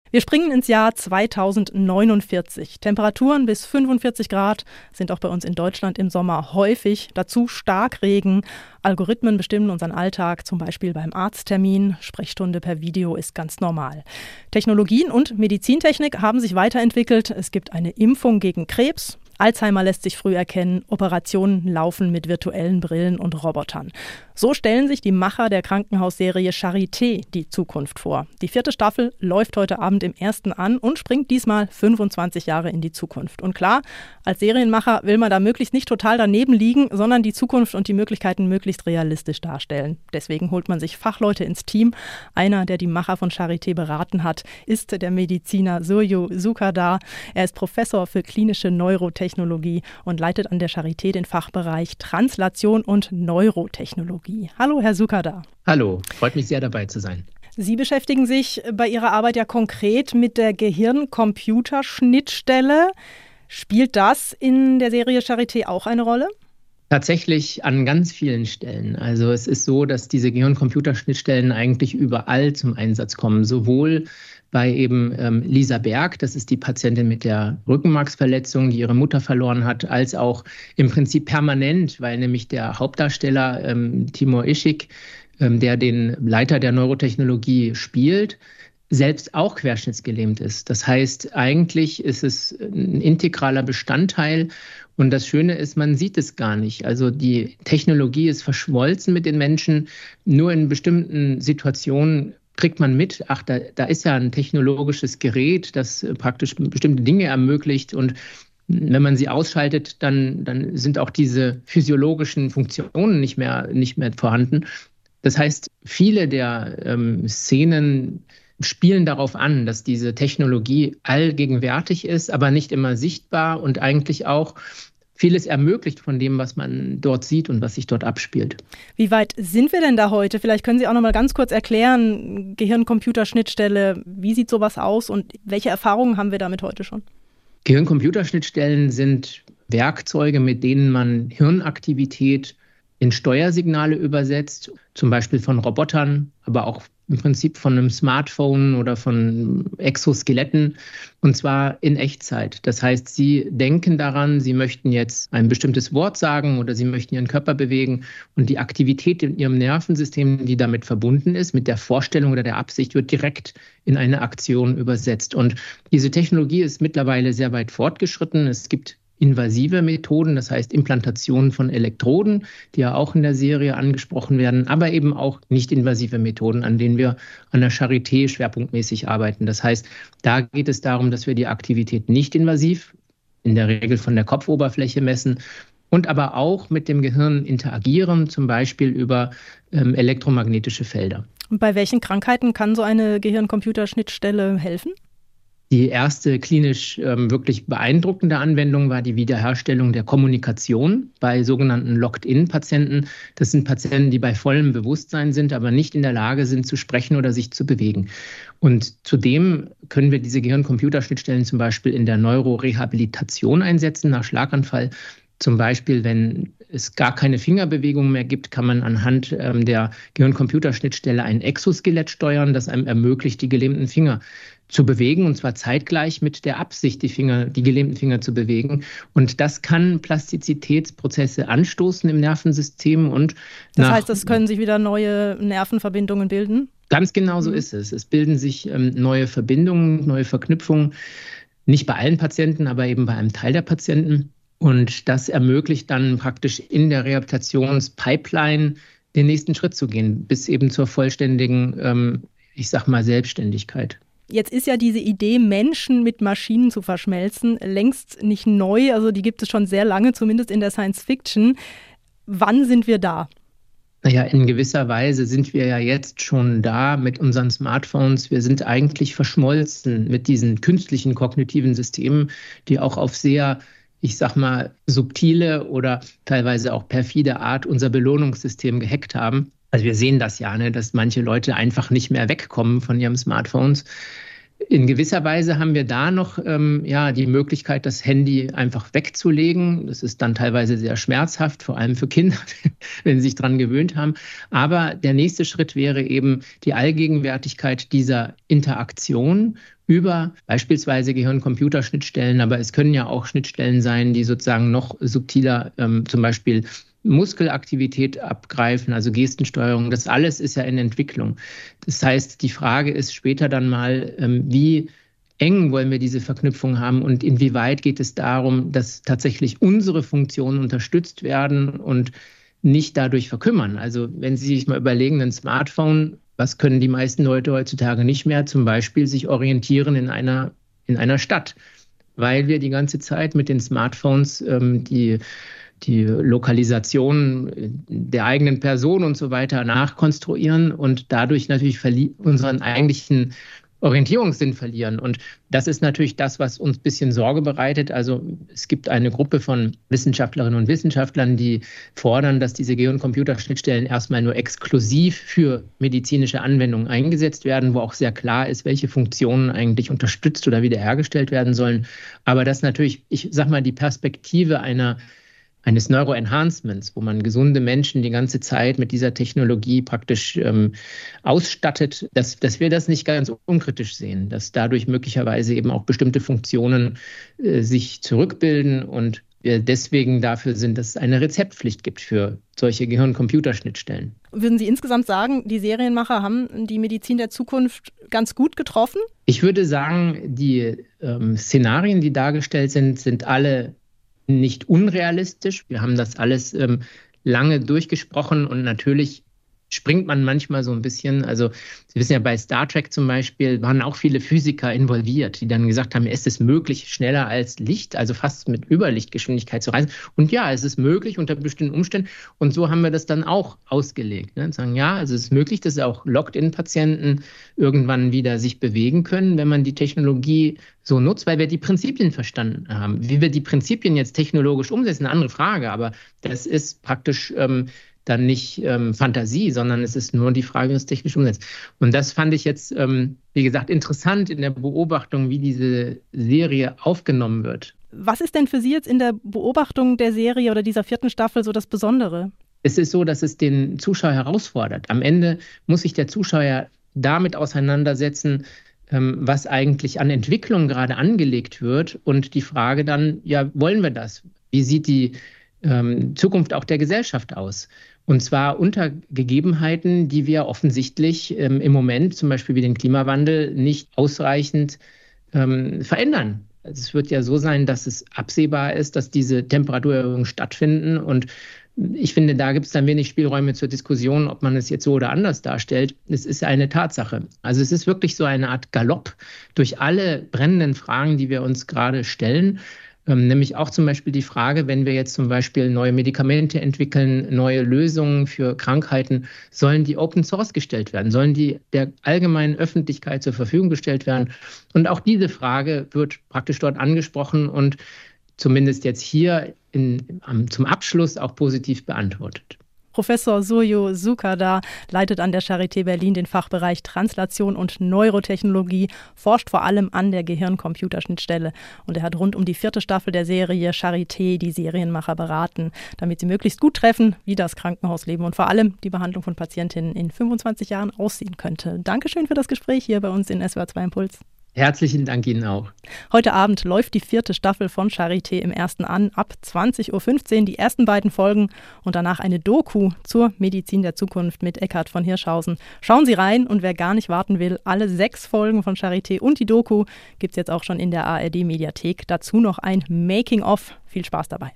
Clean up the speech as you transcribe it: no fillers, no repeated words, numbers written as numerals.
Wir springen ins Jahr 2049. Temperaturen bis 45 Grad sind auch bei uns in Deutschland im Sommer häufig. Dazu Starkregen. Algorithmen bestimmen unseren Alltag, zum Beispiel beim Arzttermin. Sprechstunde per Video ist ganz normal. Technologien und Medizintechnik haben sich weiterentwickelt. Es gibt eine Impfung gegen Krebs. Alzheimer lässt sich früh erkennen, Operationen laufen mit virtuellen Brillen und Robotern. So stellen sich die Macher der Krankenhausserie Charité die Zukunft vor. Die 4. Staffel läuft heute Abend im 1. an und springt diesmal 25 Jahre in die Zukunft. Und klar, als Serienmacher will man da möglichst nicht total daneben liegen, sondern die Zukunft und die Möglichkeiten möglichst realistisch darstellen. Deswegen holt man sich Fachleute ins Team. Einer, der die Macher von Charité beraten hat, ist der Mediziner Suryo Sukardar. Er ist Professor für klinische Neurotechnologie und leitet an der Charité den Fachbereich Translation und Neurotechnologie. Hallo, Herr Sukardar. Hallo, freut mich sehr, dabei zu sein. Sie beschäftigen sich bei Ihrer Arbeit ja konkret mit der Gehirn-Computer-Schnittstelle. Spielt das in der Serie Charité auch eine Rolle? Tatsächlich an ganz vielen Stellen. Also es ist so, dass diese Gehirn-Computer-Schnittstellen eigentlich überall zum Einsatz kommen. Sowohl bei eben Lisa Berg, das ist die Patientin mit der Rückenmarksverletzung, die ihre Mutter verloren hat, als auch im Prinzip permanent, weil nämlich der Hauptdarsteller Timur Ishik, der den Leiter der Neurotechnologie spielt, selbst auch querschnittsgelähmt ist. Das heißt, eigentlich ist es ein integraler Bestandteil. Und das Schöne ist, man sieht es gar nicht. Also die Technologie ist verschmolzen mit den Menschen. Nur in bestimmten Situationen kriegt man mit, ach, da ist ja ein technologisches Gerät, das praktisch bestimmte Dinge ermöglicht. Und wenn man sie ausschaltet, dann sind auch diese physiologischen Funktionen nicht mehr vorhanden. Das heißt, viele der Szenen spielen darauf an, dass diese Technologie allgegenwärtig ist, aber nicht immer sichtbar und eigentlich auch vieles ermöglicht von dem, was man dort sieht und was sich dort abspielt. Wie weit sind wir denn da heute? Vielleicht können Sie auch noch mal ganz kurz erklären, Gehirn-Computer-Schnittstelle, wie sieht sowas aus und welche Erfahrungen haben wir damit heute schon? Gehirn-Computer-Schnittstellen sind Werkzeuge, mit denen man Hirnaktivität in Steuersignale übersetzt, zum Beispiel von Robotern, aber auch im Prinzip von einem Smartphone oder von Exoskeletten, und zwar in Echtzeit. Das heißt, Sie denken daran, Sie möchten jetzt ein bestimmtes Wort sagen oder Sie möchten Ihren Körper bewegen und die Aktivität in Ihrem Nervensystem, die damit verbunden ist, mit der Vorstellung oder der Absicht, wird direkt in eine Aktion übersetzt. Und diese Technologie ist mittlerweile sehr weit fortgeschritten. Es gibt invasive Methoden, das heißt Implantationen von Elektroden, die ja auch in der Serie angesprochen werden, aber eben auch nicht-invasive Methoden, an denen wir an der Charité schwerpunktmäßig arbeiten. Das heißt, da geht es darum, dass wir die Aktivität nicht invasiv, in der Regel von der Kopfoberfläche messen und aber auch mit dem Gehirn interagieren, zum Beispiel über elektromagnetische Felder. Und bei welchen Krankheiten kann so eine Gehirn-Computer-Schnittstelle helfen? Die erste klinisch wirklich beeindruckende Anwendung war die Wiederherstellung der Kommunikation bei sogenannten Locked-in-Patienten. Das sind Patienten, die bei vollem Bewusstsein sind, aber nicht in der Lage sind zu sprechen oder sich zu bewegen. Und zudem können wir diese Gehirn-Computer-Schnittstellen zum Beispiel in der Neurorehabilitation einsetzen, nach Schlaganfall. Zum Beispiel, wenn es gar keine Fingerbewegung mehr gibt, kann man anhand der Gehirn-Computer-Schnittstelle ein Exoskelett steuern, das einem ermöglicht, die gelähmten Finger zu bewegen, und zwar zeitgleich mit der Absicht, die gelähmten Finger zu bewegen. Und das kann Plastizitätsprozesse anstoßen im Nervensystem. Und das heißt, es können sich wieder neue Nervenverbindungen bilden? Ganz genau so ist es. Es bilden sich neue Verbindungen, neue Verknüpfungen. Nicht bei allen Patienten, aber eben bei einem Teil der Patienten. Und das ermöglicht dann praktisch in der Rehabilitationspipeline den nächsten Schritt zu gehen, bis eben zur vollständigen, Selbstständigkeit. Jetzt ist ja diese Idee, Menschen mit Maschinen zu verschmelzen, längst nicht neu. Also die gibt es schon sehr lange, zumindest in der Science Fiction. Wann sind wir da? Naja, in gewisser Weise sind wir ja jetzt schon da mit unseren Smartphones. Wir sind eigentlich verschmolzen mit diesen künstlichen kognitiven Systemen, die auch auf sehr, subtile oder teilweise auch perfide Art unser Belohnungssystem gehackt haben. Also wir sehen das ja, dass manche Leute einfach nicht mehr wegkommen von ihren Smartphones. In gewisser Weise haben wir da noch die Möglichkeit, das Handy einfach wegzulegen. Das ist dann teilweise sehr schmerzhaft, vor allem für Kinder, wenn sie sich daran gewöhnt haben. Aber der nächste Schritt wäre eben die Allgegenwärtigkeit dieser Interaktion über beispielsweise Gehirn-Computer-Schnittstellen, aber es können ja auch Schnittstellen sein, die sozusagen noch subtiler, zum Beispiel Muskelaktivität abgreifen, also Gestensteuerung. Das alles ist ja in Entwicklung. Das heißt, die Frage ist später dann mal, wie eng wollen wir diese Verknüpfung haben und inwieweit geht es darum, dass tatsächlich unsere Funktionen unterstützt werden und nicht dadurch verkümmern. Also wenn Sie sich mal überlegen, ein Smartphone, was können die meisten Leute heutzutage nicht mehr? Zum Beispiel sich orientieren in einer Stadt, weil wir die ganze Zeit mit den Smartphones die Lokalisation der eigenen Person und so weiter nachkonstruieren und dadurch natürlich unseren eigentlichen Orientierungssinn verlieren. Und das ist natürlich das, was uns ein bisschen Sorge bereitet. Also es gibt eine Gruppe von Wissenschaftlerinnen und Wissenschaftlern, die fordern, dass diese Gehirn-Computer-Schnittstellen erstmal nur exklusiv für medizinische Anwendungen eingesetzt werden, wo auch sehr klar ist, welche Funktionen eigentlich unterstützt oder wiederhergestellt werden sollen. Aber das natürlich, ich sag mal, die Perspektive eines Neuroenhancements, wo man gesunde Menschen die ganze Zeit mit dieser Technologie praktisch ausstattet, dass wir das nicht ganz unkritisch sehen, dass dadurch möglicherweise eben auch bestimmte Funktionen sich zurückbilden und wir deswegen dafür sind, dass es eine Rezeptpflicht gibt für solche Gehirn-Computer-Schnittstellen. Würden Sie insgesamt sagen, die Serienmacher haben die Medizin der Zukunft ganz gut getroffen? Ich würde sagen, die Szenarien, die dargestellt sind alle nicht unrealistisch. Wir haben das alles lange durchgesprochen und natürlich springt man manchmal so ein bisschen. Also Sie wissen ja, bei Star Trek zum Beispiel waren auch viele Physiker involviert, die dann gesagt haben, ist es möglich, schneller als Licht, also fast mit Überlichtgeschwindigkeit zu reisen? Und ja, es ist möglich unter bestimmten Umständen. Und so haben wir das dann auch ausgelegt. Ne? Sagen, ja, also es ist möglich, dass auch Locked-in-Patienten irgendwann wieder sich bewegen können, wenn man die Technologie so nutzt, weil wir die Prinzipien verstanden haben. Wie wir die Prinzipien jetzt technologisch umsetzen, eine andere Frage, aber das ist praktisch dann nicht Fantasie, sondern es ist nur die Frage, wie es technisch umsetzt. Und das fand ich jetzt, wie gesagt, interessant in der Beobachtung, wie diese Serie aufgenommen wird. Was ist denn für Sie jetzt in der Beobachtung der Serie oder dieser 4. Staffel so das Besondere? Es ist so, dass es den Zuschauer herausfordert. Am Ende muss sich der Zuschauer damit auseinandersetzen, was eigentlich an Entwicklung gerade angelegt wird und die Frage dann, ja, wollen wir das? Wie sieht die Zukunft auch der Gesellschaft aus? Und zwar unter Gegebenheiten, die wir offensichtlich im Moment, zum Beispiel wie den Klimawandel, nicht ausreichend verändern. Also es wird ja so sein, dass es absehbar ist, dass diese Temperaturerhöhungen stattfinden. Und ich finde, da gibt es dann wenig Spielräume zur Diskussion, ob man es jetzt so oder anders darstellt. Es ist eine Tatsache. Also es ist wirklich so eine Art Galopp durch alle brennenden Fragen, die wir uns gerade stellen. Nämlich auch zum Beispiel die Frage, wenn wir jetzt zum Beispiel neue Medikamente entwickeln, neue Lösungen für Krankheiten, sollen die Open Source gestellt werden? Sollen die der allgemeinen Öffentlichkeit zur Verfügung gestellt werden? Und auch diese Frage wird praktisch dort angesprochen und zumindest jetzt hier zum Abschluss auch positiv beantwortet. Professor Suryo Sukada leitet an der Charité Berlin den Fachbereich Translation und Neurotechnologie, forscht vor allem an der Gehirn-Computer-Schnittstelle und er hat rund um die 4. Staffel der Serie Charité die Serienmacher beraten, damit sie möglichst gut treffen, wie das Krankenhausleben und vor allem die Behandlung von Patientinnen in 25 Jahren aussehen könnte. Dankeschön für das Gespräch hier bei uns in SWR 2 Impuls. Herzlichen Dank Ihnen auch. Heute Abend läuft die 4. Staffel von Charité im Ersten an, ab 20.15 Uhr die ersten beiden Folgen und danach eine Doku zur Medizin der Zukunft mit Eckhard von Hirschhausen. Schauen Sie rein und wer gar nicht warten will, alle 6 Folgen von Charité und die Doku gibt es jetzt auch schon in der ARD-Mediathek. Dazu noch ein Making-of. Viel Spaß dabei.